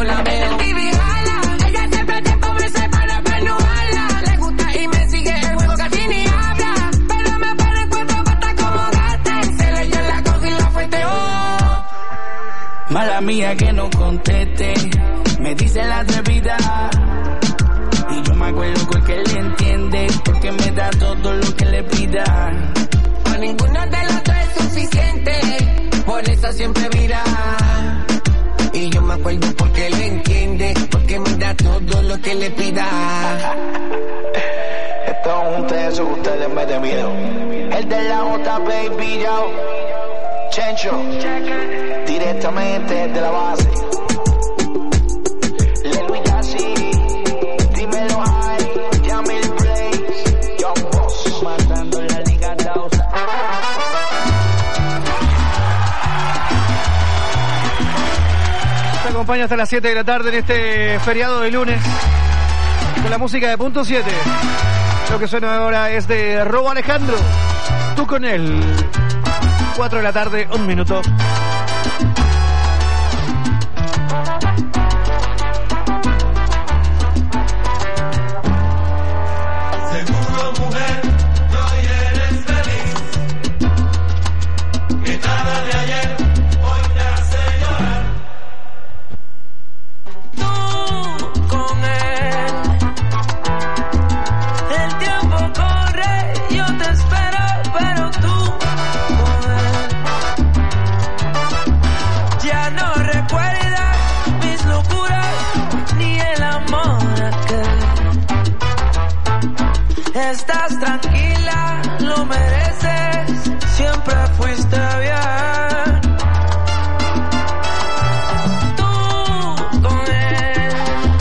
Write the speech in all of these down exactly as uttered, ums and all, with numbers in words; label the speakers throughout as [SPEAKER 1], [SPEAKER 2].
[SPEAKER 1] no la veo. T V jala, ella siempre te pobre se para para no hablar. Le gusta y me sigue el juego casi ni habla. Pero me pone cuatro patas como gata. Se le dio la cosa y la fuerte, oh.
[SPEAKER 2] Mala mía que no conteste, me dice la atrevida. Y yo me acuerdo porque él entiende, porque me da todo lo que le pida.
[SPEAKER 1] A ninguno de los dos es suficiente, por eso siempre vira. Y yo me acuerdo porque él entiende, porque me da todo lo que le pida.
[SPEAKER 3] Esto es un tenso que ustedes me de miedo. El de la J, baby, yo. Chencho, directamente de la base.
[SPEAKER 4] Acompaña hasta las siete de la tarde en este feriado de lunes con la música de Punto siete. Lo que suena ahora es de Robo Alejandro, Tú con él. cuatro de la tarde, un minuto.
[SPEAKER 5] Seguro, mujer, que hoy eres feliz, que nada de ayer hoy te hace llorar.
[SPEAKER 1] Tú con él, el tiempo corre, yo te espero, pero tú con él, ya no recuerdas mis locuras ni el amor aquel. Estás tranquila, lo mereces, siempre fuiste bien. Tú con él,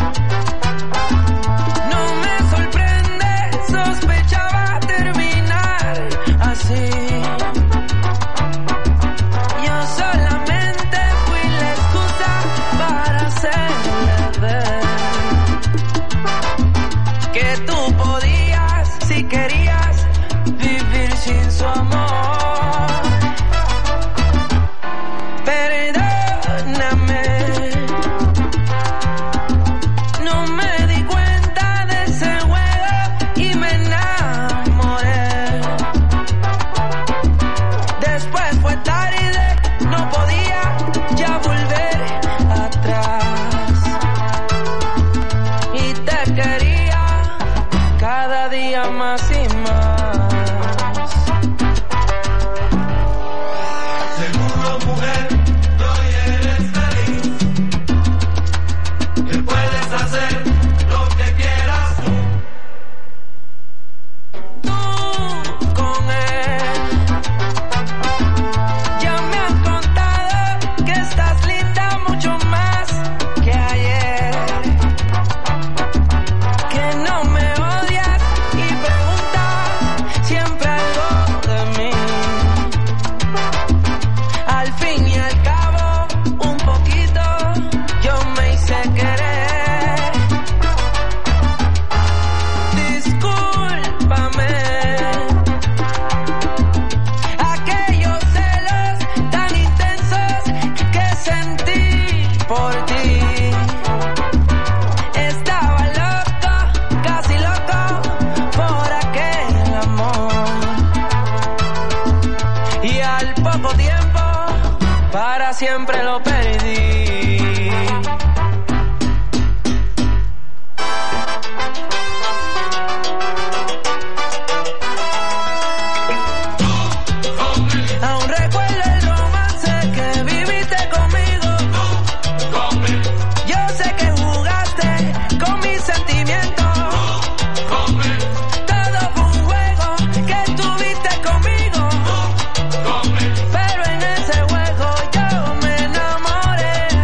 [SPEAKER 1] no me sorprende, sospechaba terminar así. Yo solamente fui la excusa para hacerle ver que tú podías, si querías, vivir sin su amor. Perdóname, no me di cuenta de ese juego y me enamoré. Después fue tarde, no podía ya volver atrás. Y te quería cada día más y más.
[SPEAKER 5] Seguro, mujer, que hoy eres feliz, que puedes hacer lo que quieras tú.
[SPEAKER 1] Tú con él, ya me han contado que estás linda mucho más que ayer, que no me odias y preguntas siempre algo de mí. Al fin y al cabo, un poquito yo me hice querer. Discúlpame, aquellos celos tan intensos que sentí por ti. Estaba loco, casi loco, por aquel amor. Y al poco tiempo, para siempre lo perdí. Aún recuerdo el romance que viviste conmigo. Yo sé que jugaste con mis sentimientos. Todo fue un juego que tuviste conmigo. Pero en ese juego yo me enamoré.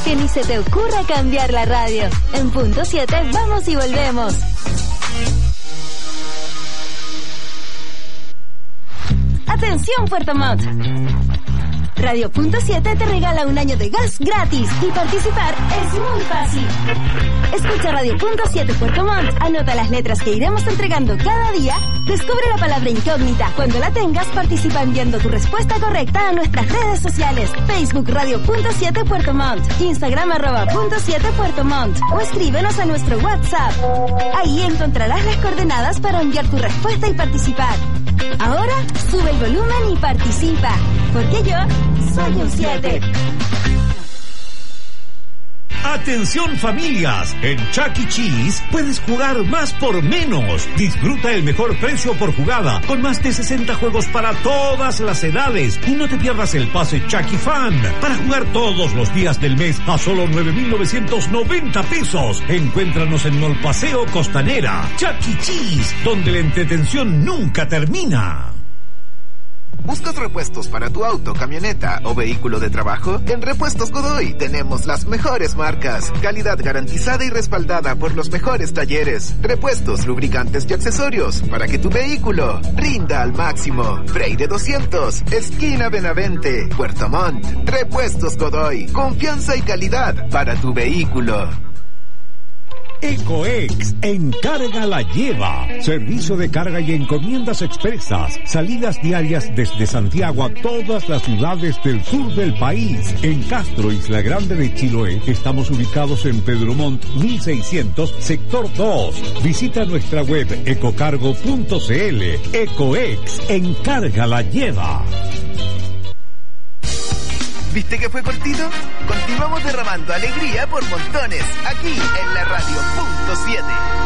[SPEAKER 6] que ni se te ocurra cambiar la radio. En punto siete vamos y volvemos. Atención Puerto Montt. Radio Punto siete te regala un año de gas gratis y participar es muy fácil. Escucha Radio Punto siete Puerto Montt, anota las letras que iremos entregando cada día, descubre la palabra incógnita. Cuando la tengas, participa enviando tu respuesta correcta a nuestras redes sociales. Facebook Radio Punto siete Puerto Montt, Instagram arroba Punto siete Puerto Montt o escríbenos a nuestro WhatsApp. Ahí encontrarás las coordenadas para enviar tu respuesta y participar. Ahora, sube el volumen y participa, porque yo soy un siete.
[SPEAKER 7] Atención familias, en Chuck E. Cheese puedes jugar más por menos. Disfruta el mejor precio por jugada, con más de sesenta juegos para todas las edades. Y no te pierdas el pase Chucky Fan, para jugar todos los días del mes a solo nueve mil novecientos noventa pesos. Encuéntranos en Mall Paseo Costanera. Chuck E. Cheese, donde la entretención nunca termina.
[SPEAKER 8] ¿Buscas repuestos para tu auto, camioneta o vehículo de trabajo? En Repuestos Godoy tenemos las mejores marcas, calidad garantizada y respaldada por los mejores talleres, repuestos, lubricantes y accesorios para que tu vehículo rinda al máximo. Freire doscientos, esquina Benavente, Puerto Montt. Repuestos Godoy, confianza y calidad para tu vehículo.
[SPEAKER 7] Ecoex, Encarga la Lleva. Servicio de carga y encomiendas expresas. Salidas diarias desde Santiago a todas las ciudades del sur del país. En Castro, Isla Grande de Chiloé, estamos ubicados en Pedro Montt mil seiscientos, sector dos. Visita nuestra web ecocargo punto cl. Ecoex, Encarga la Lleva.
[SPEAKER 8] ¿Viste que fue cortito? Continuamos derramando alegría por montones, aquí en la Radio Punto siete.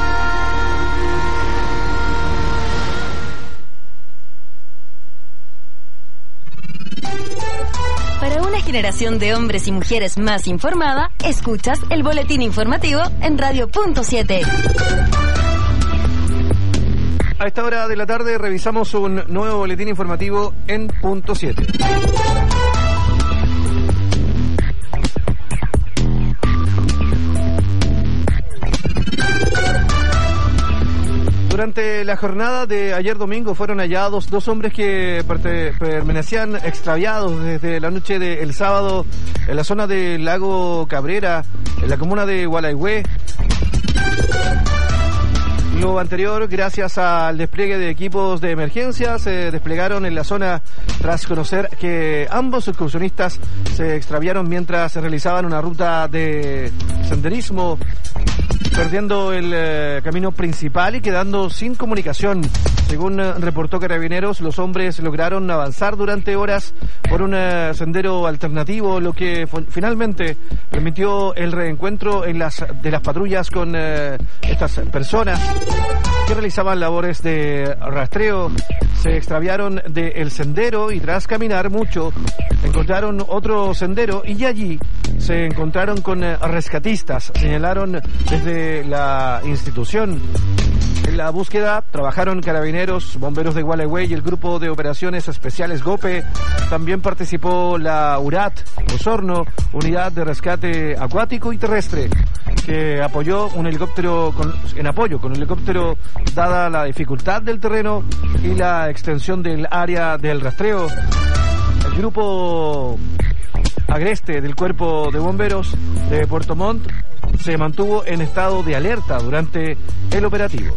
[SPEAKER 6] Para una generación de hombres y mujeres más informada, escuchas el boletín informativo en Radio Punto siete.
[SPEAKER 4] A esta hora de la tarde revisamos un nuevo boletín informativo en Punto siete. Durante la jornada de ayer domingo fueron hallados dos hombres que permanecían extraviados desde la noche del sábado en la zona del lago Cabrera, en la comuna de Gualeguay. Lo anterior, gracias al despliegue de equipos de emergencia, se desplegaron en la zona tras conocer que ambos excursionistas se extraviaron mientras se realizaban una ruta de senderismo, perdiendo el eh, camino principal y quedando sin comunicación. Según eh, reportó Carabineros, los hombres lograron avanzar durante horas por un eh, sendero alternativo, lo que finalmente permitió el reencuentro en las de las patrullas con eh, estas personas que realizaban labores de rastreo. Se extraviaron del sendero y tras caminar mucho encontraron otro sendero y allí se encontraron con eh, rescatistas, señalaron desde la institución. En la búsqueda trabajaron Carabineros, Bomberos de Gualeguay y el Grupo de Operaciones Especiales GOPE. También participó la URAT Osorno, Unidad de Rescate Acuático y Terrestre, que apoyó un helicóptero con, en apoyo con un helicóptero dada la dificultad del terreno y la extensión del área del rastreo. El grupo agreste del Cuerpo de Bomberos de Puerto Montt se mantuvo en estado de alerta durante el operativo.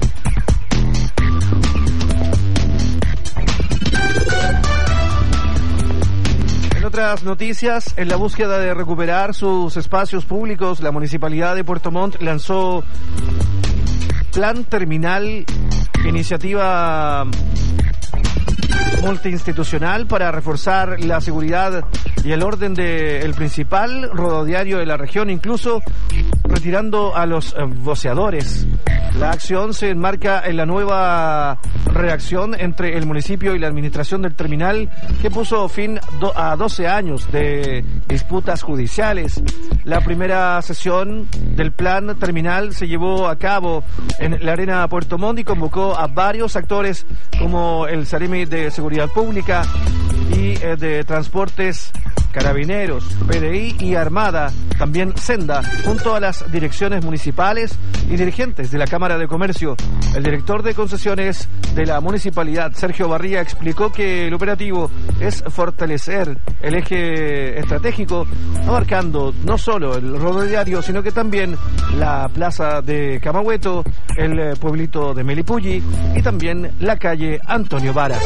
[SPEAKER 4] En otras noticias, en la búsqueda de recuperar sus espacios públicos, la Municipalidad de Puerto Montt lanzó Plan Terminal, iniciativa multiinstitucional para reforzar la seguridad y el orden del principal rodoviario de la región, incluso retirando a los eh, voceadores. La acción se enmarca en la nueva reacción entre el municipio y la administración del terminal, que puso fin do- a doce años de disputas judiciales. La primera sesión del plan terminal se llevó a cabo en la Arena Puerto Montt y convocó a varios actores como el Saremi de Seguridad Pública y eh, de Transportes Carabineros, P D I y Armada, también Senda, junto a las direcciones municipales y dirigentes de la Cámara de Comercio. El director de concesiones de la municipalidad, Sergio Barría, explicó que el operativo es fortalecer el eje estratégico, abarcando no solo el rodoviario, sino que también la plaza de Camagüeto, el pueblito de Melipulli y también la calle Antonio Varas.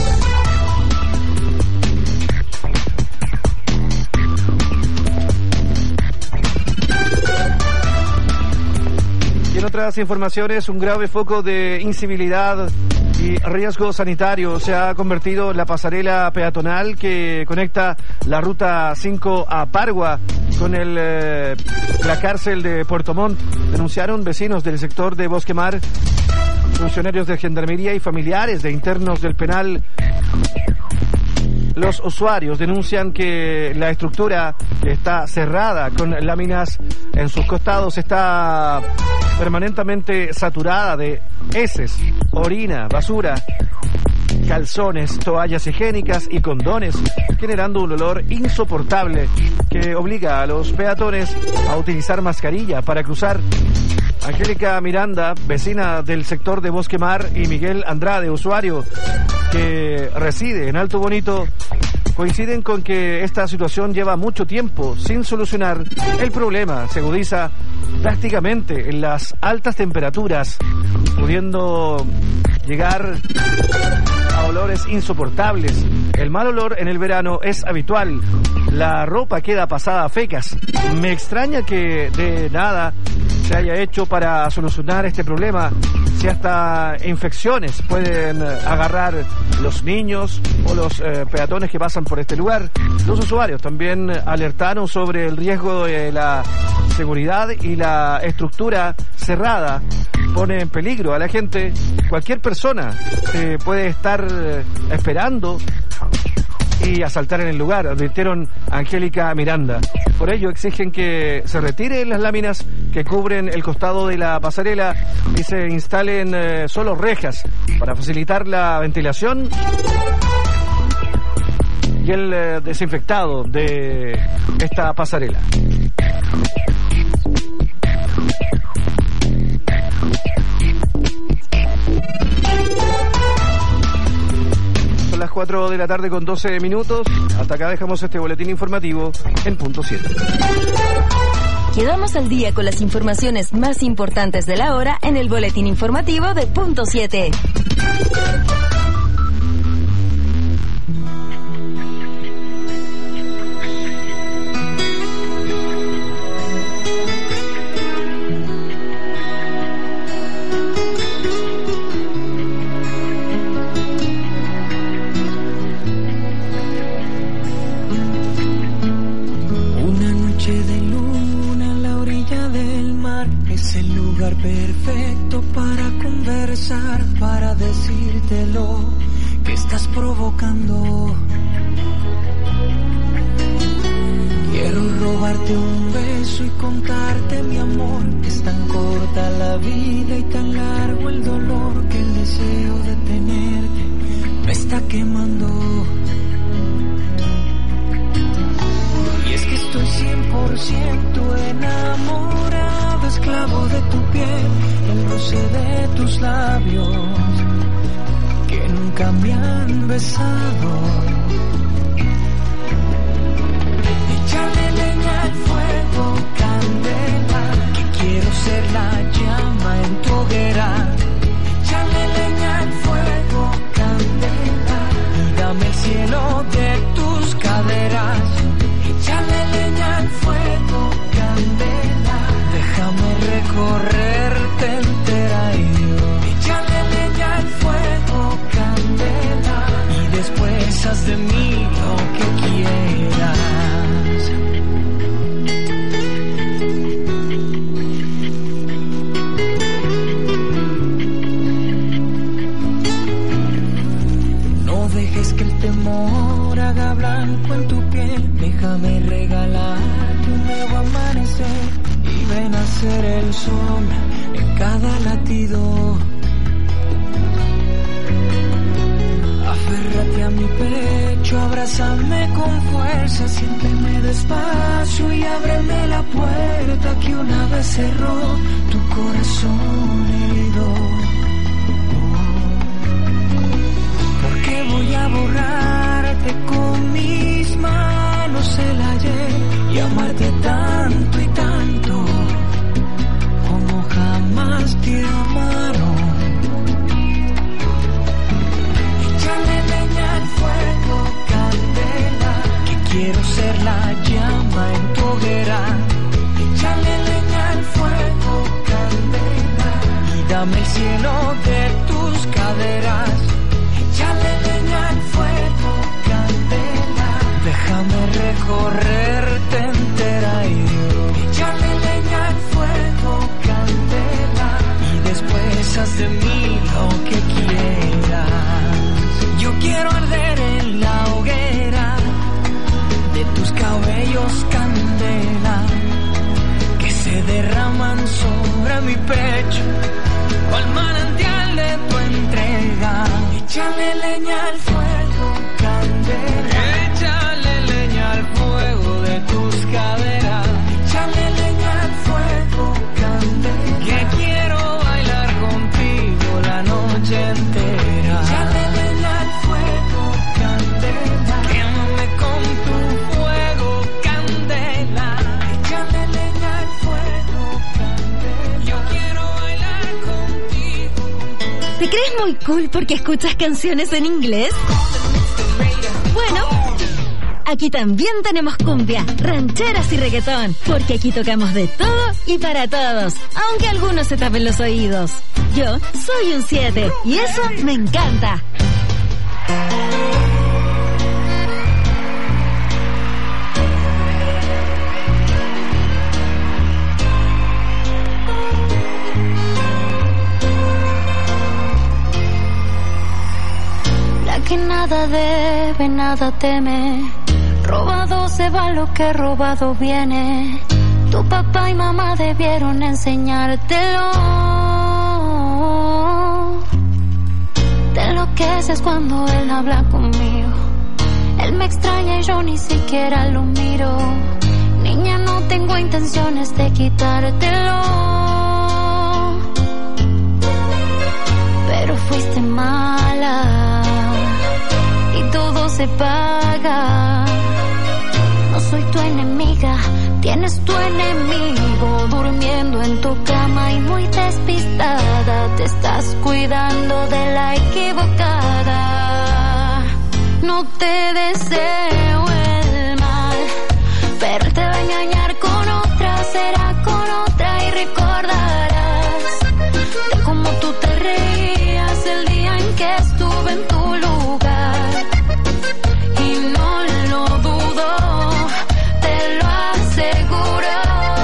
[SPEAKER 4] Y en otras informaciones, un grave foco de incivilidad y riesgo sanitario se ha convertido en la pasarela peatonal que conecta la ruta cinco a Pargua con el, eh, la cárcel de Puerto Montt. Denunciaron vecinos del sector de Bosque Mar, funcionarios de Gendarmería y familiares de internos del penal. Los usuarios denuncian que la estructura está cerrada con láminas en sus costados, está permanentemente saturada de heces, orina, basura, calzones, toallas higiénicas y condones, generando un olor insoportable que obliga a los peatones a utilizar mascarilla para cruzar. Angélica Miranda, vecina del sector de Bosque Mar, y Miguel Andrade, usuario que reside en Alto Bonito, coinciden con que esta situación lleva mucho tiempo sin solucionar. El problema se agudiza prácticamente en las altas temperaturas, pudiendo llegar a olores insoportables. El mal olor en el verano es habitual. La ropa queda pasada a fecas. Me extraña que de nada se haya hecho para solucionar este problema, si hasta infecciones pueden agarrar los niños o los eh, peatones que pasan por este lugar. Los usuarios también alertaron sobre el riesgo de la seguridad y la estructura cerrada pone en peligro a la gente. Cualquier persona eh, puede estar eh, esperando y asaltar en el lugar, advirtieron Angélica Miranda. Por ello exigen que se retiren las láminas que cubren el costado de la pasarela y se instalen eh, solo rejas para facilitar la ventilación y el eh, desinfectado de esta pasarela. Son las cuatro de la tarde con doce minutos. Hasta acá dejamos este boletín informativo en punto siete.
[SPEAKER 6] Quedamos al día con las informaciones más importantes de la hora en el boletín informativo de punto siete.
[SPEAKER 9] Perfecto para conversar, para decirte lo que estás provocando. Quiero robarte un beso y contarte, mi amor, que es tan corta la vida y tan largo el dolor, que el deseo de tenerte me está quemando. Y es que estoy cien por ciento enamorado, esclavo de tu piel, el roce de tus labios que nunca me han besado. Échale leña al fuego, candela, que quiero ser la llama en tu hoguera. Échale leña al fuego, candela, y dame el cielo de tus caderas. Échale leña al fuego, candela, déjame recorrerte entera y yo. Échale leña al fuego, candela, y después haz de mí lo que quieras. No dejes que el temor haga blanco en tu piel, déjame regalarte un nuevo amanecer y ven a ser el sol en cada latido. Aférrate a mi pecho, abrázame con fuerza, siénteme despacio y ábreme la puerta que una vez cerró tu corazón herido. Porque voy a borrarte con mis manos el ayer y amarte tanto y tanto como jamás te amaron. Échale leña al fuego, candela, que quiero ser la llama en tu hoguera. Échale leña al fuego, candela, y dame el cielo de tus caderas. Échale leña al fuego, candela, déjame recorrerte entera y échale leña al fuego, candela, y después haz de mí lo que quieras. Yo quiero arder en la hoguera de tus cabellos, candela, que se derraman sobre mi pecho, cual manantial de tu entrega. Échale leña al fuego, candela, échale leña al fuego de tus caderas. Échale leña al fuego, candela, que quiero bailar contigo la noche entera. Échale leña al fuego, candela, quémame con tu fuego, candela. Échale leña al fuego, candela, yo quiero bailar contigo.
[SPEAKER 6] ¿Te crees muy cool porque escuchas canciones en inglés? Bueno, aquí también tenemos cumbia, rancheras y reggaetón, porque aquí tocamos de todo y para todos, aunque algunos se tapen los oídos. Yo soy un siete y eso me encanta.
[SPEAKER 10] Que nada debe, nada teme. Robado se va lo que robado viene. Tu papá y mamá debieron enseñártelo. Te enloqueces cuando él habla conmigo. Él me extraña y yo ni siquiera lo miro. Niña, no tengo intenciones de quitártelo, pero fuiste mala y todo se paga. No soy tu enemiga, tienes tu enemigo durmiendo en tu cama y muy despistada. Te estás cuidando de la equivocada. No te deseo el mal, pero él te va a engañar con otra, será con otra y recordarás de cómo tú te reías el día en que estuve en tu lugar. Y no lo dudo, te lo aseguro.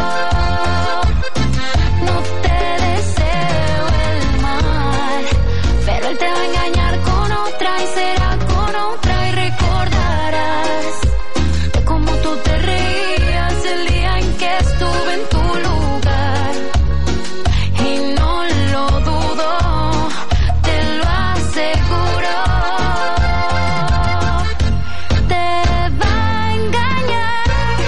[SPEAKER 10] No te deseo el mal, pero él te va a engañar con otra y será con otra y recordarás de cómo tú te reías el día en que estuve en tu lugar. Y no lo dudo, te lo aseguro. Te va a engañar.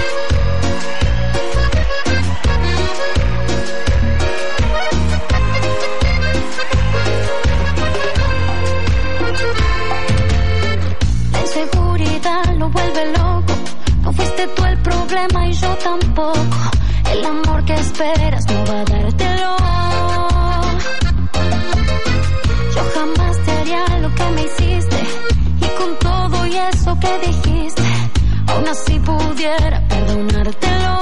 [SPEAKER 10] La inseguridad lo vuelve loco. No fuiste tú el problema y yo tampoco. El amor que esperas no va a dártelo. Yo jamás te haría lo que me hiciste, y con todo y eso que dijiste, aún así pudiera perdonártelo.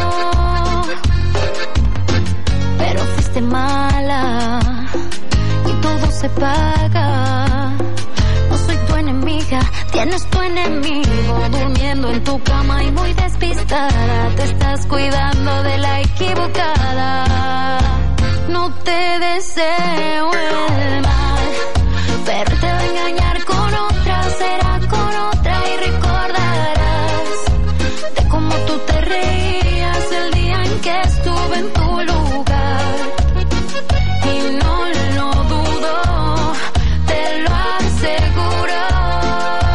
[SPEAKER 10] Pero fuiste mala y todo se paga. No soy tu enemiga, tienes tu enemigo durmiendo en tu cama y muy despistada. Te estás cuidando de la equivocada. No te deseo el mal, pero te va a engañar con otra, será con otra y recordarás de cómo tú te reías el día en que estuve en tu lugar. Y no lo dudo, te lo aseguro.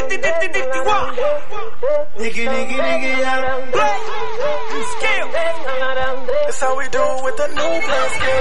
[SPEAKER 5] Nicky, Nicky, Nicky, yeah. Play. Skill. That's how we do it with the new play skill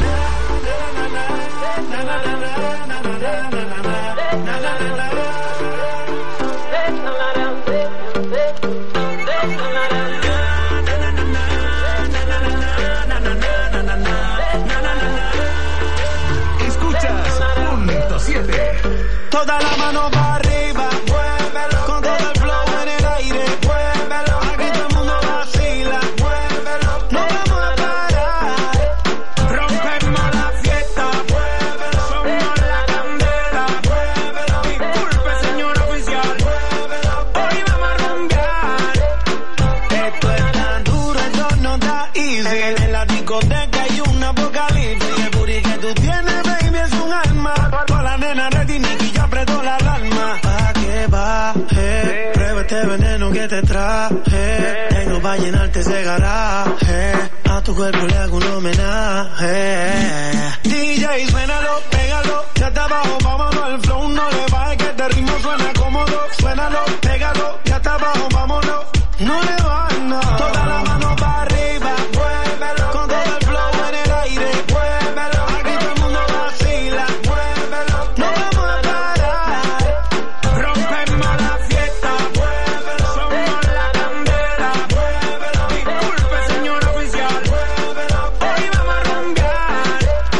[SPEAKER 7] Escuchas punto siete.
[SPEAKER 5] Toda la mano para arriba, muévelo. Con todo el flow en el aire, muévelo. Aquí todo el mundo vacila, muévelo. No vamos a parar, rompemos la fiesta, muévelo. Somos la candela, muévelo. Disculpe, señor oficial, muévelo. Hoy vamos a rumbear. Esto es tan duro, esto no da easy. En la discoteca hay un apocalipsis. El booty que tú tienes, baby, es un arma. Para la nena ready, Nicky ya apretó la alarma. Pa' que baje, prueba este veneno que te traje. Tengo pa' llenarte ese garaje. A tu cuerpo le hago un homenaje. D J, suénalo, pégalo. Ya está abajo, vámonos al flow. No le bajes que este ritmo suena cómodo. Suénalo, pégalo. Ya está abajo, vámonos. No le bajes, no. Toda la mano para arriba, muévelo. Con todo el flow en el aire, muévelo. Aquí todo el mundo vacila, muévelo. No vamos a parar, rompemos la fiesta, muévelo. Somos la candela, muévelo. Disculpe, señor oficial, muévelo. Hoy vamos a rumbear.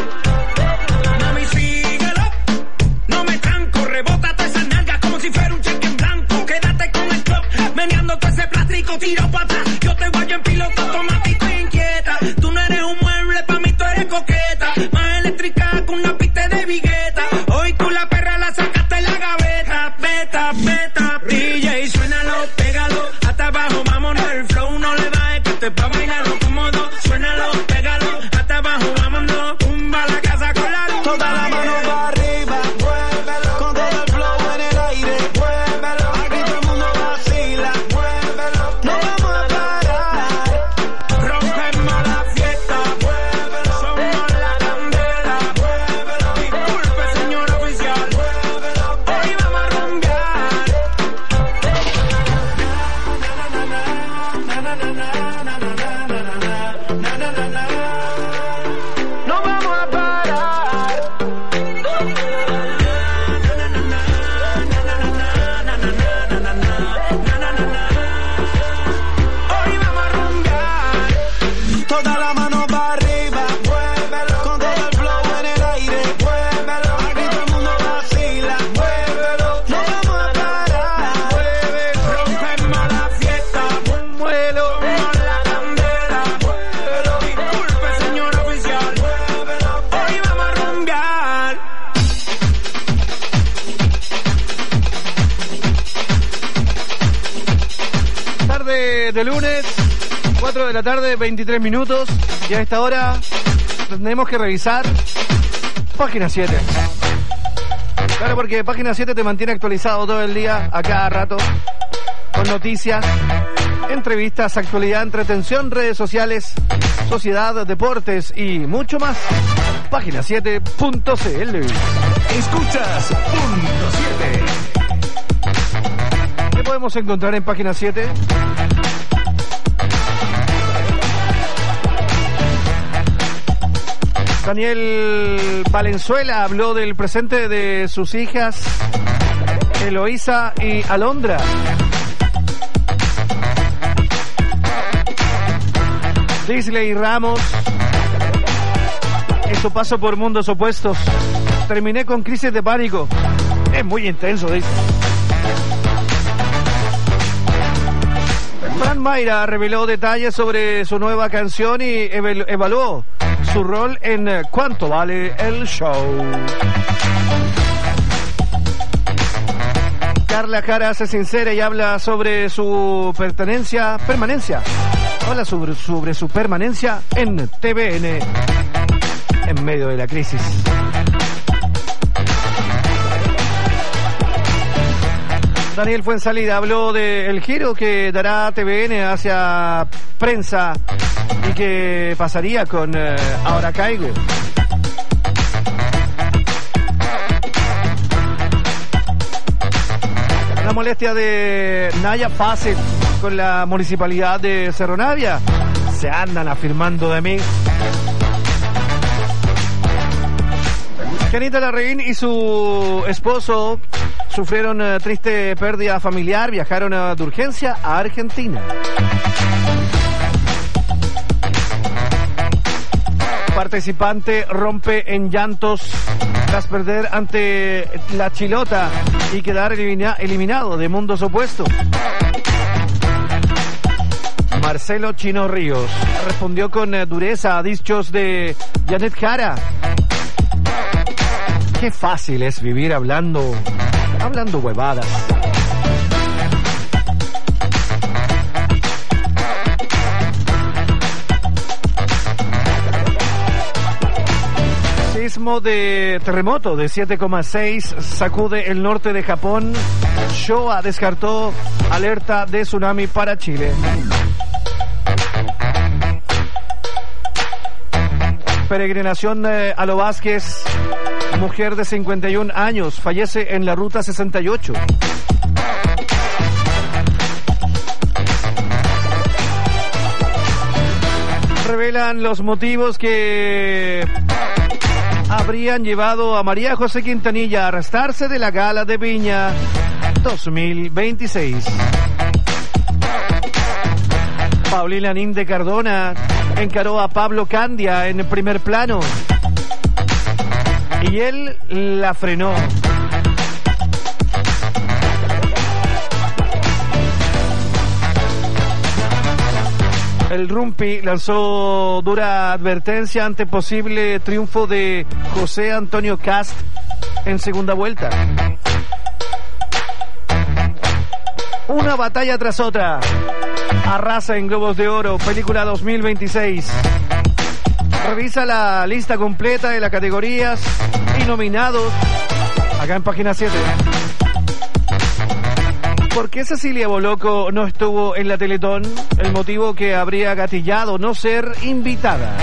[SPEAKER 5] Mami, síguelo. No me tranco, rebota toda esa nalga como si fuera un cheque en blanco. Quédate con el club, meneando todo ese plástico, tiro para atrás. Yo te voy en piloto automático e inquieta. Tú no eres un mueble, pa' mí tú eres coqueta. Más eléctrica que una pista de vigueta. Hoy tú la perra la sacaste de la gaveta. Beta, beta, D J, suénalo, pégalo. Hasta abajo, vámonos, el flow no le bajes. Que esto es pa' bailarlo cómodo. Suénalo, pégalo. Hasta abajo, vámonos. Tumba la casa con la luz. Toda la mano para arriba, muévelo. Con todo el flow en el aire, muévelo. Aquí todo el mundo vacila, muévelo. No vamos a parar, rompemos la fiesta, muévelo. Somos la candela, muévelo. Disculpe, señor oficial, muévelo. Hoy vamos a rumbear. No vamos a parar. Hoy vamos a rumbear. Toda la mano para arriba, muévelo. Con todo el flow en el aire, muévelo. Aquí todo el mundo vacila, muévelo. No vamos a parar, muévelo. Rompemos la fiesta, muévelo. Somos la candela, muévelo. Disculpe, señor oficial, muévelo. Hoy vamos a rumbear.
[SPEAKER 4] Tarde de lunes, cuatro de la tarde, veintitrés minutos. Y a esta hora tenemos que revisar página siete. Claro, porque página siete te mantiene actualizado todo el día, a cada rato, con noticias, entrevistas, actualidad, entretención, redes sociales, sociedad, deportes y mucho más. Página siete punto c l.
[SPEAKER 7] Escuchas punto siete.
[SPEAKER 4] ¿Qué podemos encontrar en página siete? Daniel Valenzuela habló del presente de sus hijas Eloísa y Alondra. Disley Ramos, en su paso por mundos opuestos, terminé con crisis de pánico. Es muy intenso, dice. Fran Mayra reveló detalles sobre su nueva canción y evalu- evaluó su rol en eh, Cuánto Vale el Show. Carla Jara se sincera y habla sobre su pertenencia, permanencia. Habla sobre, sobre su permanencia en T V N en medio de la crisis. Daniel Fuenzalida habló del giro que dará T V N hacia prensa y que pasaría con eh, Ahora Caigo. Una molestia de Naya Fácil con la municipalidad de Cerro Navia. Se andan afirmando de mí. Janita Larraín y su esposo sufrieron uh, triste pérdida familiar. Viajaron uh, de urgencia a Argentina. Participante rompe en llantos tras perder ante la Chilota y quedar elimina- eliminado de mundos opuestos. Marcelo Chino Ríos respondió con eh, dureza a dichos de Janet Jara. Qué fácil es vivir hablando, hablando huevadas. Sismo de terremoto de siete coma seis sacude el norte de Japón. Showa descartó alerta de tsunami para Chile. Peregrinación eh, a Lo Vázquez. Mujer de cincuenta y un años fallece en la ruta sesenta y ocho. Revelan los motivos que habrían llevado a María José Quintanilla a arrestarse de la gala de Viña dos mil veintiséis. Paulina Ninde Cardona encaró a Pablo Candia en el primer plano y él la frenó. El Rumpi lanzó dura advertencia ante posible triunfo de José Antonio Cast en segunda vuelta. Una batalla tras otra. Arrasa en Globos de Oro, película dos mil veintiséis. Revisa la lista completa de las categorías y nominados acá en página siete. ¿Por qué Cecilia Boloco no estuvo en la Teletón? El motivo que habría gatillado no ser invitada.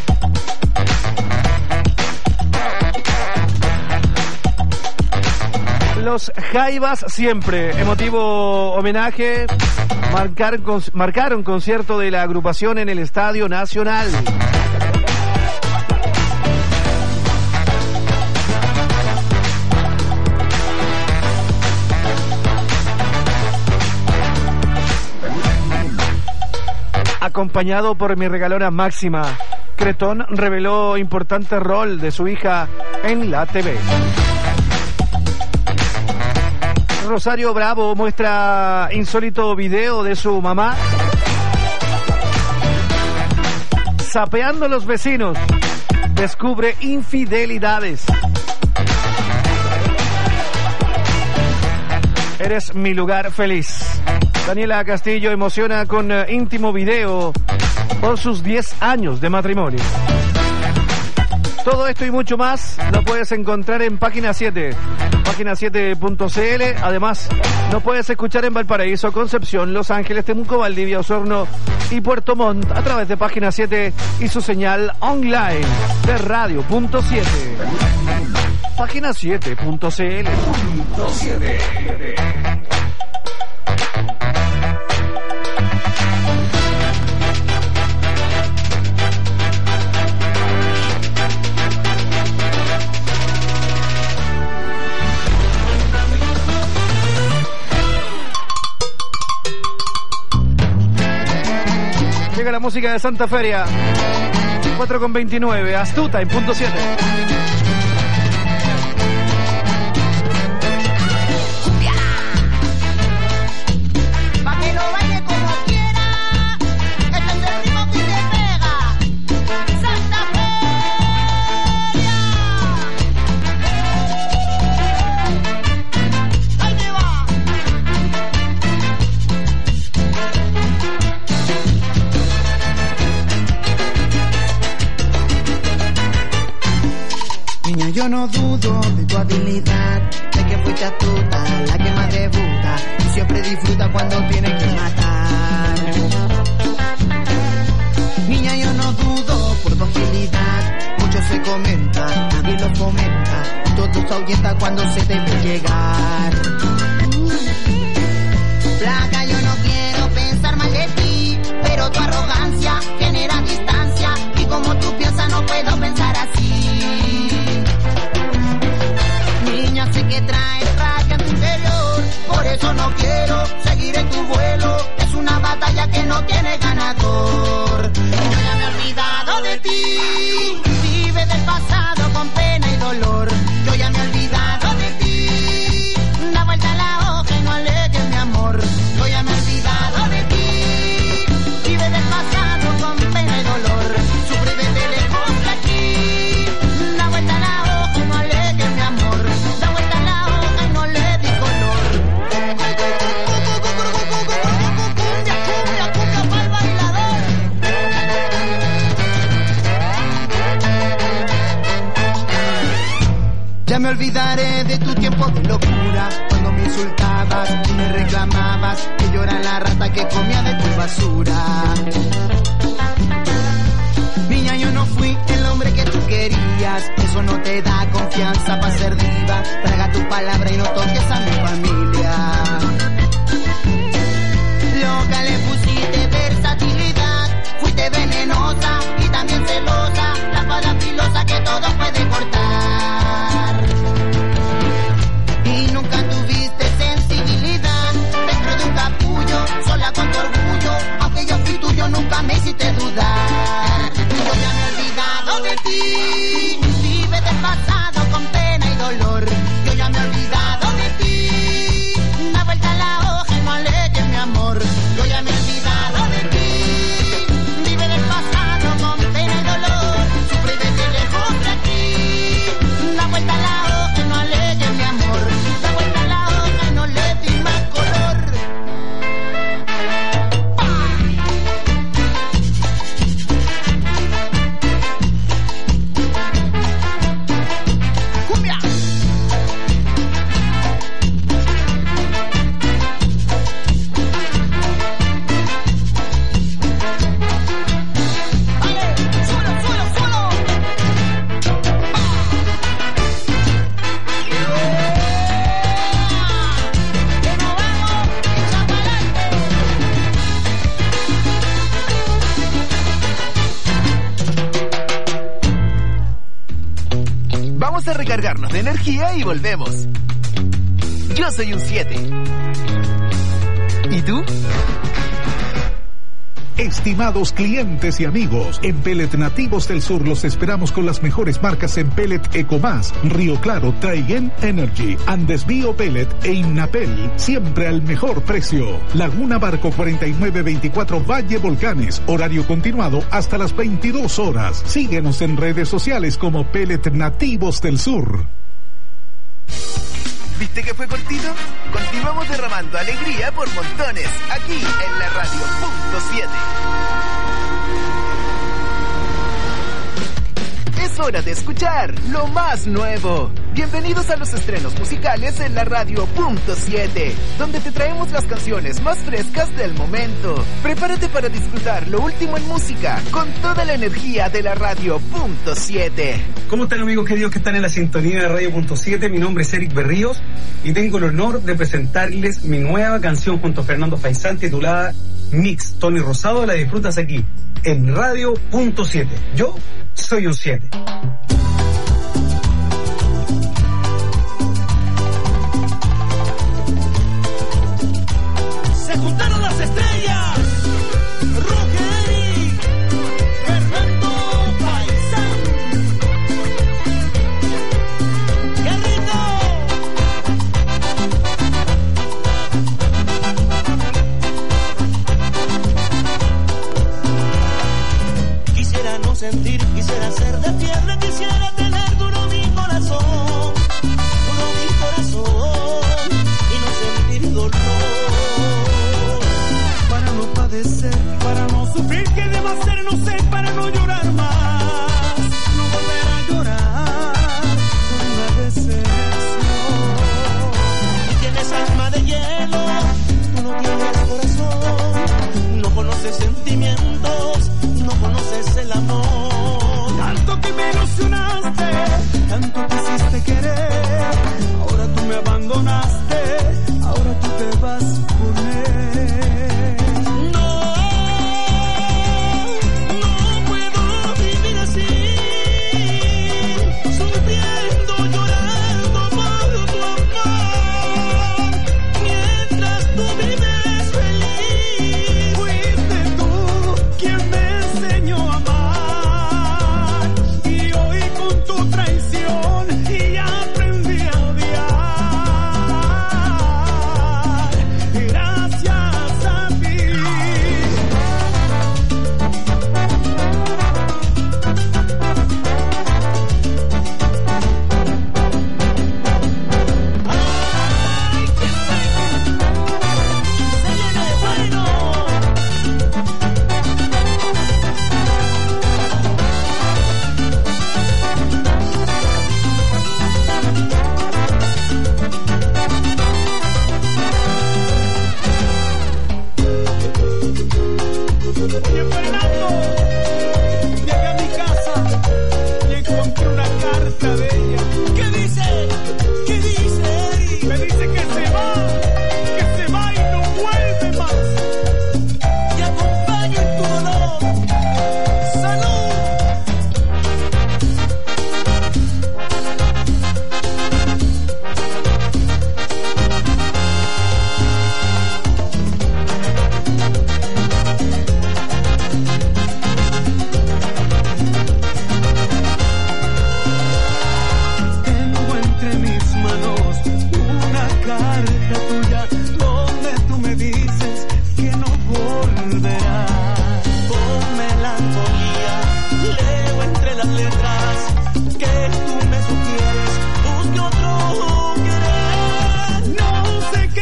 [SPEAKER 4] Los Jaivas siempre, emotivo homenaje, marcar, marcaron concierto de la agrupación en el Estadio Nacional. Acompañado por mi regalona Máxima, Cretón reveló importante rol de su hija en la T V. Rosario Bravo muestra insólito video de su mamá sapeando a los vecinos. Descubre infidelidades. Eres mi lugar feliz. Daniela Castillo emociona con uh, íntimo video por sus diez años de matrimonio. Todo esto y mucho más lo puedes encontrar en página siete, página siete punto c l. Además, lo puedes escuchar en Valparaíso, Concepción, Los Ángeles, Temuco, Valdivia, Osorno y Puerto Montt a través de página siete y su señal online de radio punto siete. Página siete punto c l. Llega la música de Santa Feria. cuatro con veintinueve. Astuta en punto siete.
[SPEAKER 11] Yo no dudo de tu habilidad, de que fuiste astuta, la que más debuta y siempre disfruta cuando tiene que matar. Niña, yo no dudo por tu agilidad, mucho se comenta, nadie lo fomenta, todo se ahuyenta cuando se debe llegar. batalla que no tiene ganador. Yo ya me he olvidado de ti, vive del pasado con pena y dolor. Yo ya me he olvidado de ti, da vuelta la hoja y no alegues mi amor. Yo ya me he olvidado de ti, vive del pasado con pena y dolor. Sufre vete lejos de aquí, da vuelta la hoja y no alegues mi amor. Da vuelta la hoja y no le di color. Cumbia, cumbia, cumbia pa'l bailador. Ya me olvidaré de tu tiempo de locura, cuando me insultabas y me reclamabas que yo era la rata que comía de tu basura. Niña, yo no fui el hombre que tú querías, eso no te da confianza para ser diva. Traga tu palabra y no toques a mi familia. Loca, le pusiste versatilidad, fuiste venenosa y también celosa, la espada filosa que todo puede cortar. Y nunca tuviste sensibilidad, dentro de un capullo, sola con tu orgullo, aunque yo fui tuyo nunca me hiciste dudar. Yo ya me he olvidado de ti, vive del pasado con pena y dolor. Yo ya me he olvidado de ti, da vuelta la hoja y no alegues mi amor. Yo ya me he olvidado de ti, vive del pasado con pena y dolor. Sufre vete lejos de aquí, da vuelta la hoja y no alegues mi amor. Da vuelta la hoja y no le di más color. ¡Cumbia! ¡Vale! ¡Suelo, suelo, suelo! ¡Que nos vamos! ¡Echa pa'lante!
[SPEAKER 8] Vamos a recargarnos de energía y volvemos. Yo soy un siete. ¿Y tú?
[SPEAKER 7] Estimados clientes y amigos, en Pellet Nativos del Sur los esperamos con las mejores marcas en pellet Ecomás, Río Claro, Traigen Energy, Andes Bio Pellet e Innapel, siempre al mejor precio. Laguna Barco cuarenta y nueve veinticuatro Valle Volcanes, horario continuado hasta las veintidós horas. Síguenos en redes sociales como Pellet Nativos del Sur.
[SPEAKER 8] ¿Viste que fue cortito? Continuamos derramando alegría por montones, aquí en la radio punto siete. Es hora de escuchar lo más nuevo. Bienvenidos a los estrenos musicales en la radio punto siete, donde te traemos las canciones más frescas del momento. Prepárate para disfrutar lo último en música, con toda la energía de la radio punto siete.
[SPEAKER 12] ¿Cómo están, amigos queridos que están en la sintonía de radio punto siete? Mi nombre es Eric Berríos y tengo el honor de presentarles mi nueva canción junto a Fernando Faisán titulada Mix. Tony Rosado, la disfrutas aquí en radio punto siete. Yo soy un siete.
[SPEAKER 5] Se juntaron las estrellas. Roque, Fernando Faisán. ¡Qué rico! Quisiera no sentir, quisiera ser de piedra, quisiera tener duro mi corazón, duro mi corazón, y no sentir dolor. Para no padecer, para no sufrir, ¿qué debo hacer? No sé, para no llorar más, no volver a llorar por una decepción. Y tienes alma de hielo, tú no tienes corazón, no conoces sentimientos, no conoces el amor. Tanto que me ilusionaste, tanto quisiste querer, ahora tú me abandonaste, ahora tú te vas por él. No, no puedo vivir así, sufriendo, llorando por tu amor, mientras tú vives feliz.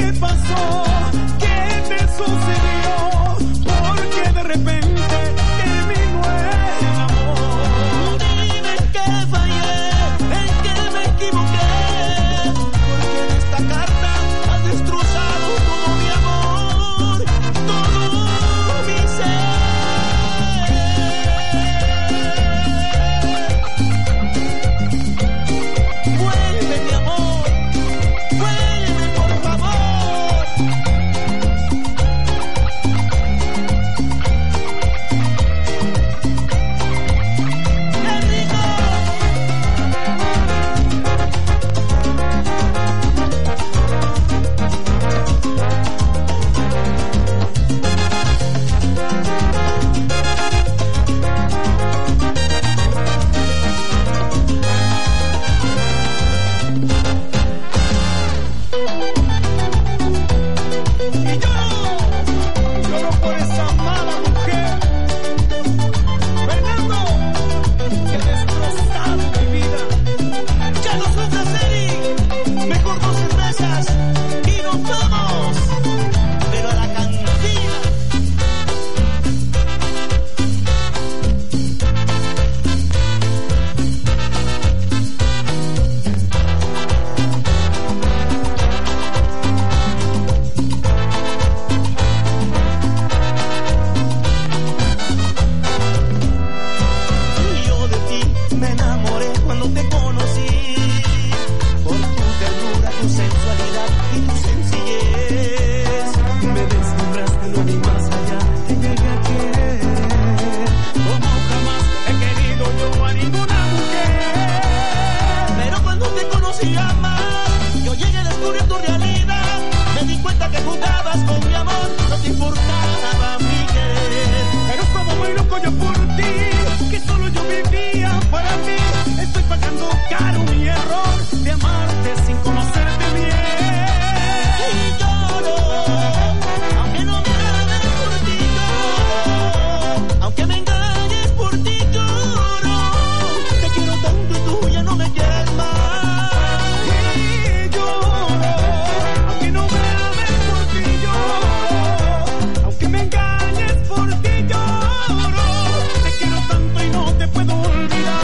[SPEAKER 5] ¿qué pasó? ¿Qué te sucedió? Porque de repente terminó el amor. Dime en qué fallé, en qué me equivoqué, porque en esta carta has destrozado todo mi amor, todo mi ser. Vuelve, mi amor, vuelve, por favor. ¡Qué rico! Y lloro, lloro por esa mala mujer, Fernando, que ha destrozado mi vida. Ya no sufras, Eric, mejor dos cervezas y nos vamos, pero a la cantina. Yo de ti me enamoré cuando te conocí, por tu ternura, tu sensualidad y tu sencillez. Me deslumbraste, no vi más allá, te llegué a querer como jamás he querido yo a ninguna mujer. Pero cuando te conocí a amar, yo llegué a descubrir tu realidad. Me di cuenta que jugabas con mi amor, no te importaba mi querer. Pero estaba muy loco yo por ti, que solo yo vivía para mí. Estoy pagando caro mi error de amarte sin conocerte bien. Y lloro, aunque no me ames por ti lloro, aunque me engañes por ti lloro. Te quiero tanto y tú ya no me quieres más. Y lloro, aunque no me ames por ti lloro, aunque me engañes por ti lloro. Te quiero tanto y no te puedo olvidar.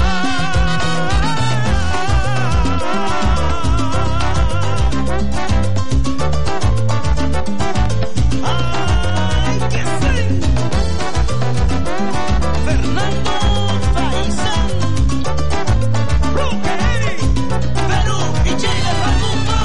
[SPEAKER 5] Ay, que sí. Fernando Faisán, Roque, Perú y Chile para el mundo.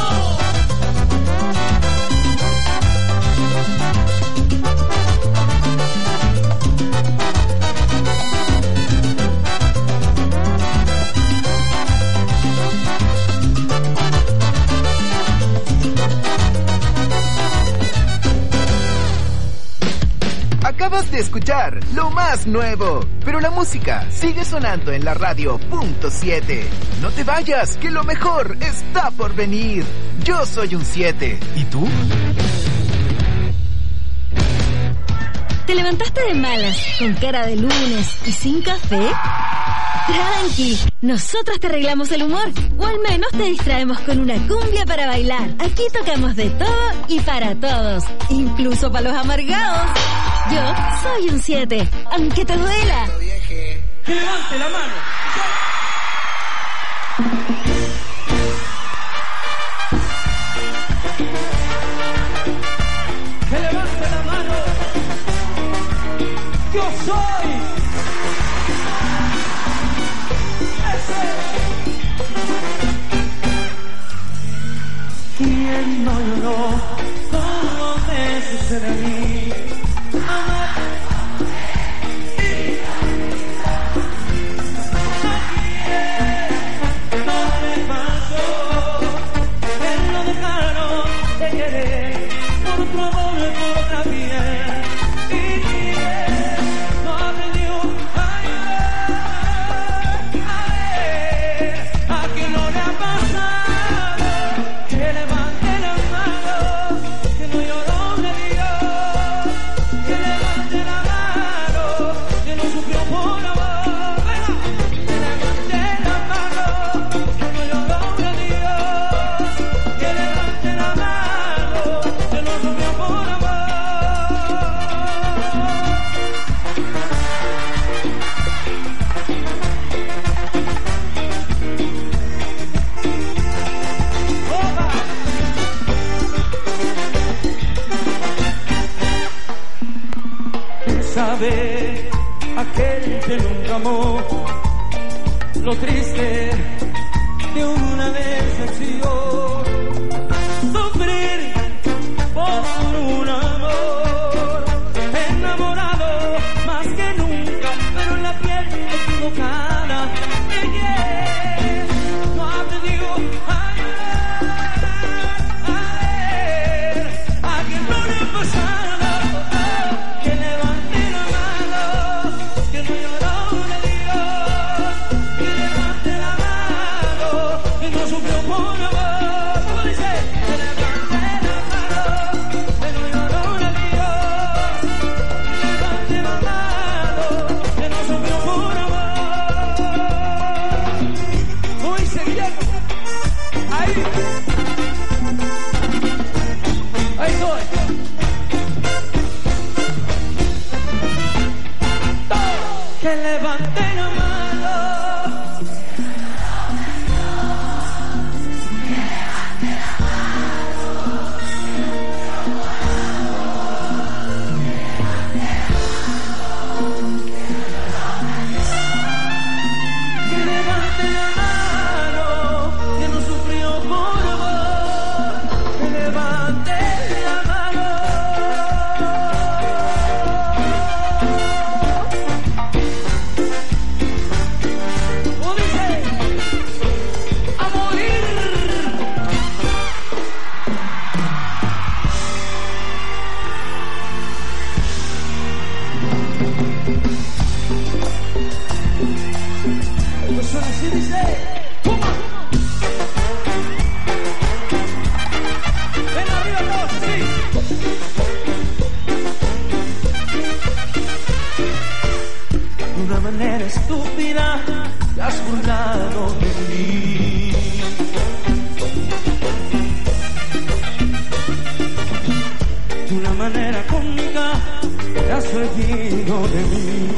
[SPEAKER 8] Acabas de escuchar lo más nuevo, pero la música sigue sonando en la radio punto siete. No te vayas, que lo mejor está por venir. Yo soy un siete. ¿Y tú?
[SPEAKER 6] ¿Te levantaste de malas, con cara de lunes y sin café? Tranqui, nosotros te arreglamos el humor, o al menos te distraemos con una cumbia para bailar. Aquí tocamos de todo y para todos, incluso para los amargados. Yo soy un siete, aunque te duela.
[SPEAKER 5] Levante la mano. Que levante la mano. Yo soy ese. ¿Quién no lloró como me sucede a mí? Amar. No me pasó, él lo dejaron de querer por otro amor, por otra piel. Y él no aprendió a llorar. A ver, a quien no le ha pasado, que levante la mano, que no lloró de Dios. Que levante la mano, que no sufrió por amor. Venga, que levante la mano, que no lloró de Dios. Que levante la mano,
[SPEAKER 9] sabe aquel que nunca amó lo triste de una decepción. Sufrir por un amor, enamorado más que nunca, pero en la piel equivocada. Yeah, no ha aprendido a llorar, a ver, a quien no le ha pasado, que levante la mano, que no lloró de Dios, que levante la mano, que no sufrió por amor. ¿Cómo dice? Que levante la mano, que no lloró de Dios, que levante la mano, que no sufrió por amor. ¿Cómo dice Guillermo? Ahí. Ahí estoy. Que levante la mano. Que levante la mano, que no sufrió por amor. Que levante la mano. ¿Cómo dice? A morir. Esto suena así, dice. ¡Puma! Ven arriba todos, así. De una manera estúpida te has burlado de mí. De una manera cómica te has reído de mí.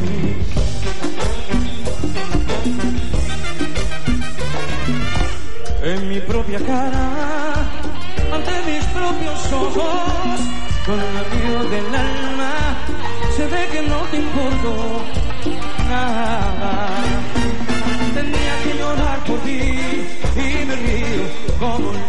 [SPEAKER 9] En mi propia cara, ante mis propios ojos, con el amigo del alma, se ve que no te importó nada. Tenía que llorar por ti y me río como un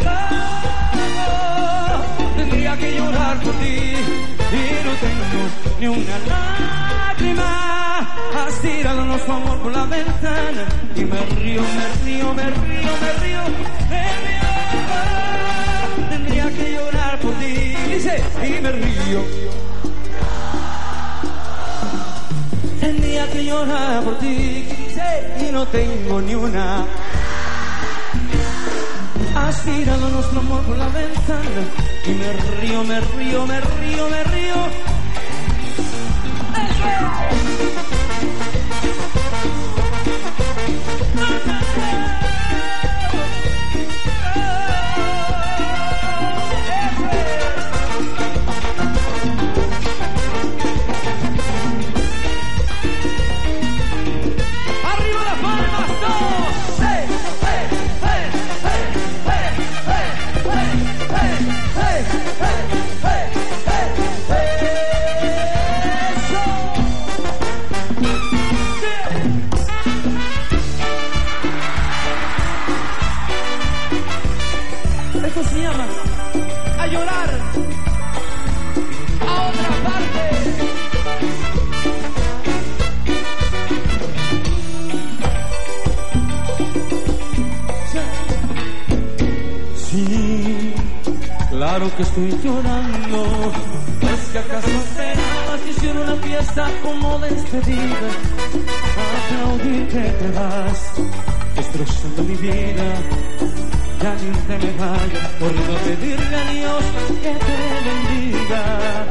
[SPEAKER 9] loco. Tendría que llorar por ti y no tengo ni una lágrima. Has tirado nuestro amor por la ventana y me río, me río, me río, me río, me río. Tendría que llorar por ti, dice, y me río. Tendría que llorar por ti, dice, y no tengo ni una. Has tirado nuestro amor por la ventana y me río, me río, me río, me río. Arriba las palmas todos. Hey, hey, hey, hey, hey, hey, hey, hey, hey, hey, hey, hey. Esto se llama a llorar a otra parte. Sí, claro que estoy llorando. ¿Es que acaso esperabas que hiciera una fiesta como despedida? Aplaudir que te vas, destrozando mi vida. Ya ni te me vayas, por no pedirle a Dios que te bendiga.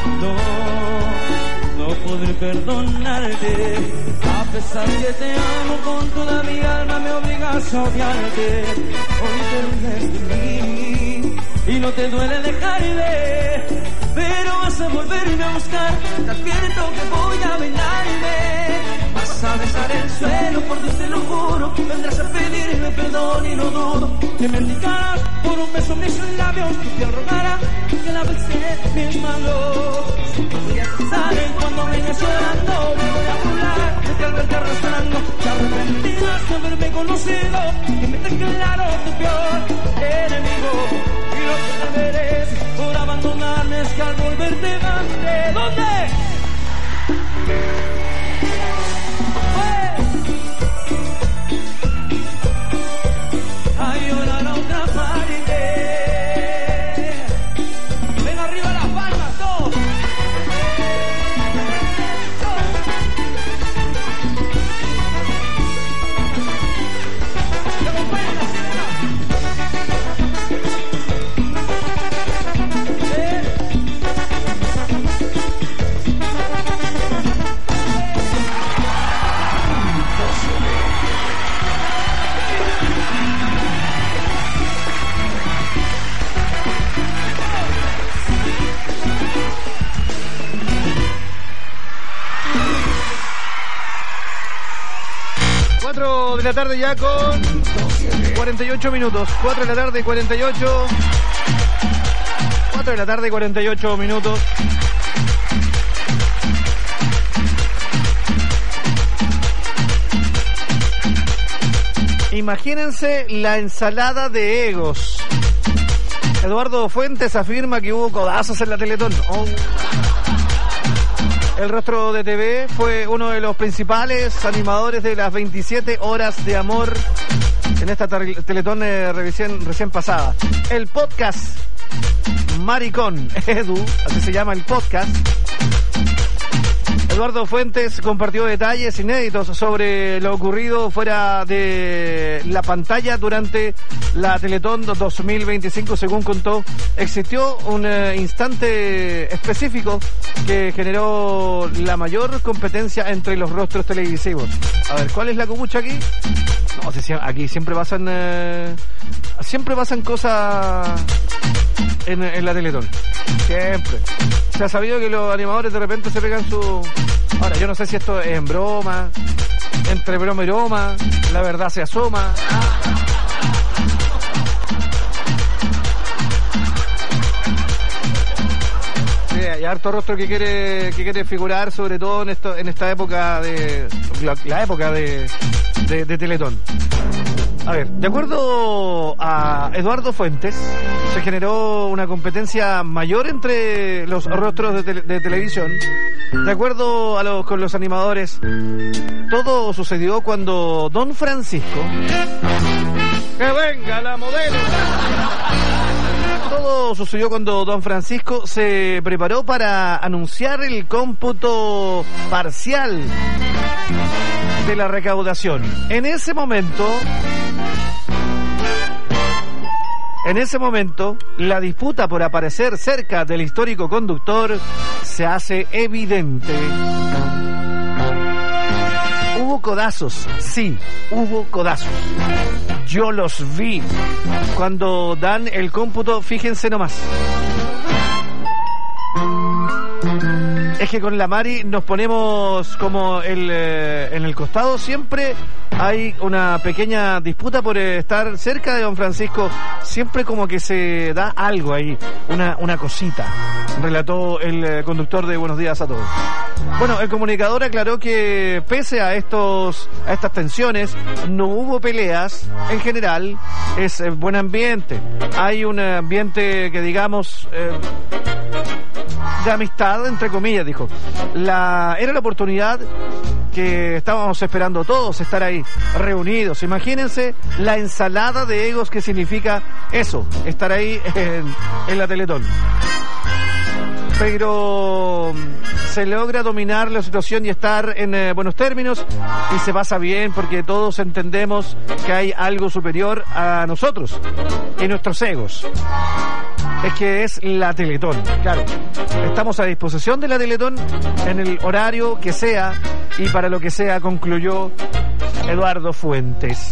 [SPEAKER 9] No, no podré perdonarte, a pesar que te amo con toda mi alma, me obligas a odiarte. Hoy te ríes de mí y no te duele dejarme, pero vas a volverme a buscar. Te advierto que voy a vengarme. Vas a besar el suelo, por Dios te lo juro. Vendrás a pedirme perdón y no dudo que me indicarás por un beso en mis labios. Que te rogará que la besé mis manos. Voy a pensar en cuando vengas estás llorando, me voy a burlar de que al verte arrastrando te arrepentirás de haberme conocido, que me está claro tu peor enemigo. Y lo que te mereces por abandonarme es que al volverte mande. ¿Dónde? A llorar a otra parte. Ven arriba las palmas, todos. ¿Me acompañan la cena?
[SPEAKER 4] cuatro de la tarde ya con cuarenta y ocho minutos. cuatro de la tarde, cuarenta y ocho. cuatro de la tarde, cuarenta y ocho minutos. Imagínense la ensalada de egos. Eduardo Fuentes afirma que hubo codazos en la Teletón. Oh. El Rostro de T V fue uno de los principales animadores de las veintisiete horas de amor en esta tar- Teletón eh, recién, recién pasada. El podcast Maricón Edu, así se llama el podcast. Eduardo Fuentes compartió detalles inéditos sobre lo ocurrido fuera de la pantalla durante la Teletón dos mil veinticinco. Según contó, existió un eh, instante específico que generó la mayor competencia entre los rostros televisivos. A ver, ¿cuál es la copucha aquí? No, si, aquí siempre pasan eh, siempre pasan cosas en, en la Teletón. Siempre. Se ha sabido que los animadores de repente se pegan su... Ahora, yo no sé si esto es en broma, entre broma y broma, la verdad se asoma. Sí, hay harto rostro que quiere que quiere figurar, sobre todo en esto en esta época de... La, la época de, de, de Teletón. A ver, de acuerdo a Eduardo Fuentes, se generó una competencia mayor entre los rostros de, tele, de televisión. De acuerdo a los, con los animadores, todo sucedió cuando Don Francisco... ¡Que venga la modelo! Todo sucedió cuando Don Francisco se preparó para anunciar el cómputo parcial de la recaudación. En ese momento... En ese momento, la disputa por aparecer cerca del histórico conductor se hace evidente. Hubo codazos, sí, hubo codazos. Yo los vi. Cuando dan el cómputo, fíjense nomás. Es que con la Mari nos ponemos como el, eh, en el costado. Siempre hay una pequeña disputa por eh, estar cerca de Don Francisco. Siempre como que se da algo ahí, una, una cosita, relató el eh, conductor de Buenos Días a Todos. Bueno, el comunicador aclaró que pese a estos a estas tensiones, no hubo peleas. En general, es eh, buen ambiente. Hay un ambiente que digamos... Eh, de amistad, entre comillas, dijo. La, era la oportunidad que estábamos esperando todos, estar ahí, reunidos. Imagínense la ensalada de egos que significa eso, estar ahí en, en la Teletón. Pero se logra dominar la situación y estar en eh, buenos términos, y se pasa bien porque todos entendemos que hay algo superior a nosotros y nuestros egos. Es que es la Teletón, claro. Estamos a disposición de la Teletón en el horario que sea y para lo que sea, concluyó Eduardo Fuentes.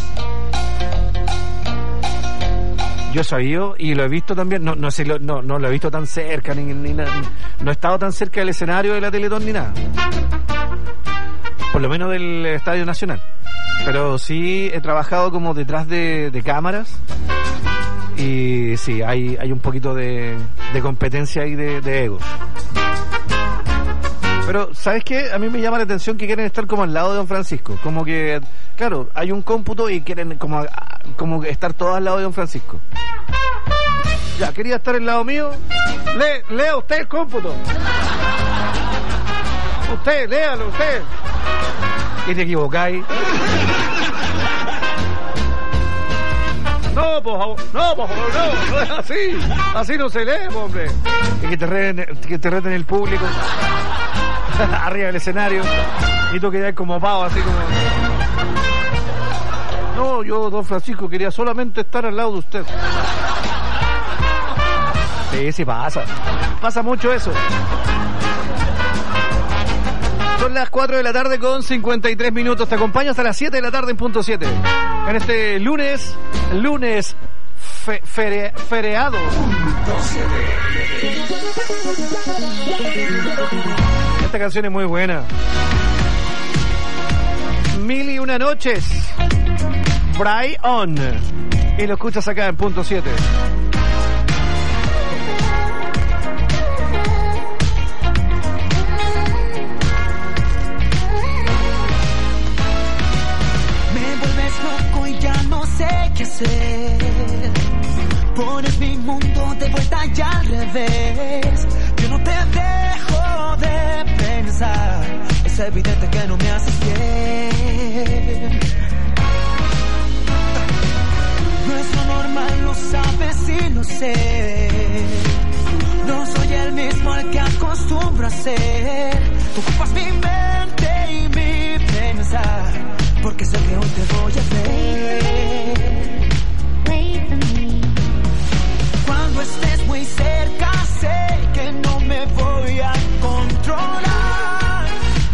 [SPEAKER 4] Yo he sabido y lo he visto también, no no sé, lo, no, no lo he visto tan cerca, ni, ni, ni no he estado tan cerca del escenario de la Teletón ni nada. Por lo menos del Estadio Nacional. Pero sí he trabajado como detrás de, de cámaras. Y sí, hay, hay un poquito de, de competencia ahí de, de egos. Pero, ¿sabes qué? A mí me llama la atención que quieren estar como al lado de don Francisco. Como que, claro, hay un cómputo y quieren como, como estar todos al lado de don Francisco. Ya, quería estar al lado mío. Le, lea usted el cómputo. Usted, léalo, usted. Y te equivocáis. No, por favor, no, por favor, no, no es así. Así no se lee, hombre. Y que te reten, que te reten el público. Arriba del escenario. Y tú quedas como pavo, así como... No, yo, don Francisco, quería solamente estar al lado de usted. Sí, sí pasa. Pasa mucho eso. Son las cuatro de la tarde con cincuenta y tres minutos. Te acompaño hasta las siete de la tarde en punto siete. En este lunes, lunes fe, fere, feriado. Esta canción es muy buena. Mil y una noches. Brian. Y lo escuchas acá en punto siete.
[SPEAKER 9] Qué hacer. Pones mi mundo de vuelta y al revés. Yo no te dejo de pensar. Es evidente que no me haces bien. No es lo normal, lo sabes y lo sé. No soy el mismo al que acostumbro a ser. Tú ocupas mi mente y mi pensar, porque sé que hoy te voy a ver. Cuando estés muy cerca, sé que no me voy a controlar.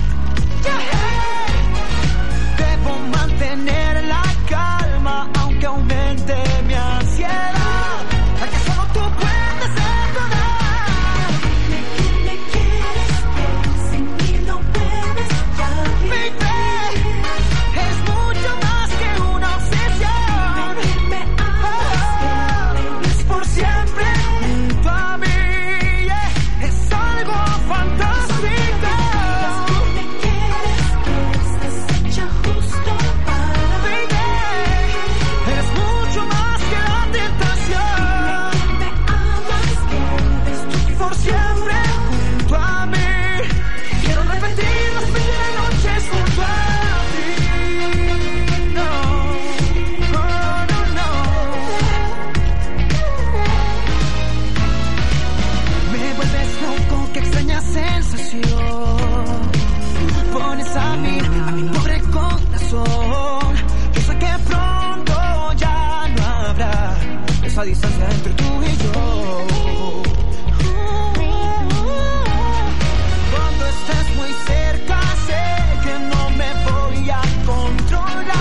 [SPEAKER 9] Debo mantener la calma, aunque aumente mi ansiedad. Porque solo tú puedes perdonar. Dime que me quieres, pero sin mí no puedes ya vivir. Es mucho más que una obsesión. Me amas, es por siempre junto a mí. Yeah. Es algo fantástico. Me quieres, estás hecha justo para mí. Eres mucho más que la tentación. Me amas, es por siempre junto a mí. Quiero repetir las mil noches junto a ti. No, no, no, no. Me vuelves loco, qué extraña sensación. Pones a mí, a mi pobre corazón. Yo sé que pronto ya no habrá esa distancia entre tú y yo. Cuando estés muy cerca, sé que no me voy a controlar.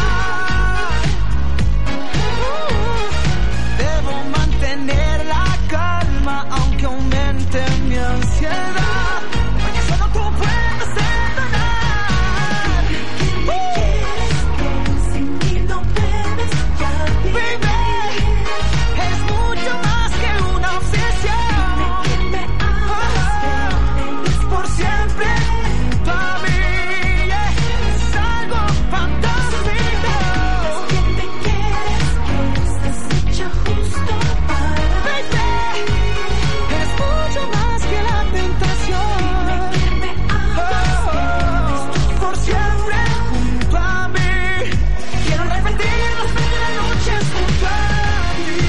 [SPEAKER 9] Debo mantener la calma, aunque aumente mi ansiedad. Porque solo tú puedes perdonar. Me quieres, pero sin mí no puedes ya vivir. Es mucho más que una obsesión. Dime que me amas, es por siempre junto a mí. Yeah. Es algo fantástico. Es que me quieres, estás hecha justo para mí. Eres mucho más que la tentación. Dime que me amas, es por siempre junto a mí. Quiero repetir las mil noches junto a ti.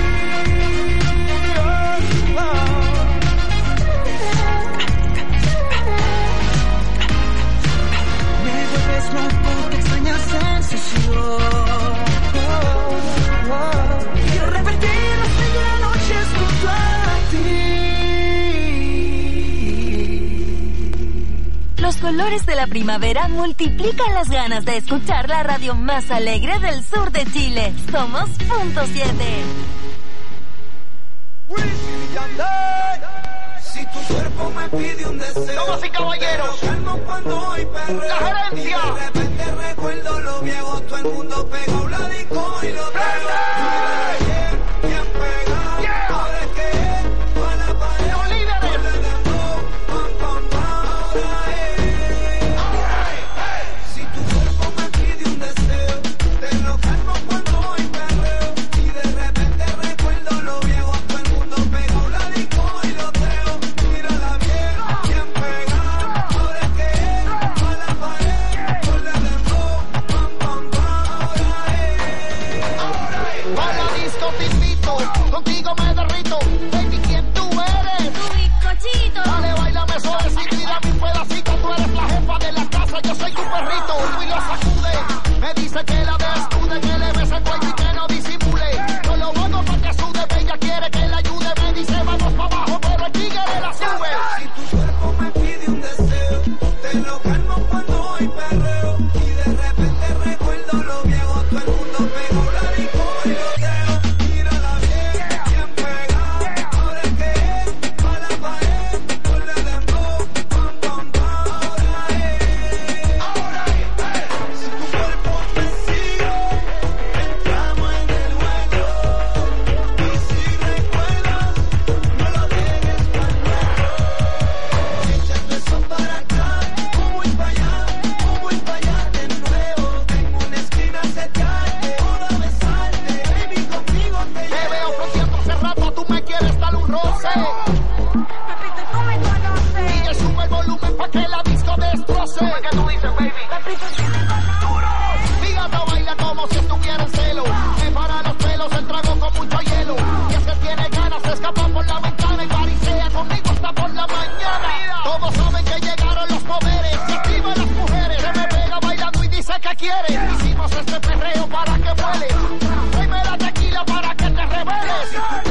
[SPEAKER 9] Oh, oh. Me vuelves loco, qué extraña sensación. Oh, oh. Quiero repetir las mil noches junto a ti.
[SPEAKER 6] Los colores de la primavera multiplican las ganas de escuchar la radio más alegre del sur de Chile. Somos punto siete.
[SPEAKER 5] Si tu cuerpo me pide un deseo,
[SPEAKER 3] Damas y caballeros,
[SPEAKER 5] te lo calmo cuando hoy perreo.
[SPEAKER 3] la gerencia.
[SPEAKER 5] Y de repente recuerdo lo viejo, todo el mundo pegó la disco y lo traigo. Bien pegado,
[SPEAKER 3] Yeah.
[SPEAKER 5] ahora es que es, para la pared.
[SPEAKER 3] Los líderes.
[SPEAKER 5] Ponle dembow, pam, pam, pam, ahora es.
[SPEAKER 13] perrito y lo sacude. Me dice que la desnude, que le bese el cuello y que no disimule. Yo lo hago para que sude, ella quiere que la ayude. Me dice vamos para abajo, pero el tigre la sube.
[SPEAKER 5] Si tu cuerpo me pide un deseo, te lo calmo cuando hay perreo. Y de repente recuerdo lo viejo, todo el mundo pegó la disco y lo dejo. Mírala bien, bien pegada. Ahora es que es pa' la pared, ponle dembow, pam, pam, pam. Ahora es, ahora es. Si tu cuerpo me sigue, entramos en el juego. Y si recuerdas, no lo dejes para luego. Échate eso para acá, como ir para allá, como ir para allá de nuevo. En una esquina acercarte, toda besarte, baby, conmigo te
[SPEAKER 13] Te
[SPEAKER 5] llevo.
[SPEAKER 13] veo ofreciendo hace rato, tú me quieres dar un roce.
[SPEAKER 1] Pepito, tú me conoces.
[SPEAKER 13] Y que sube el volumen pa' que la disco destroce. ¿Qué tú dices, baby?
[SPEAKER 1] Pepito, tú me conoces.
[SPEAKER 13] Mi gata baila como si estuviera en celo. Me para los pelos, el trago con mucho hielo. Y es que tiene ganas, se escapa por la ventana y parisea conmigo hasta por la mañana. Todos saben que llegaron los poderes, y activan las mujeres. Se me pega bailando y dice que quiere. Hicimos este perreo para que vuele. Tráeme la tequila para que te reveles.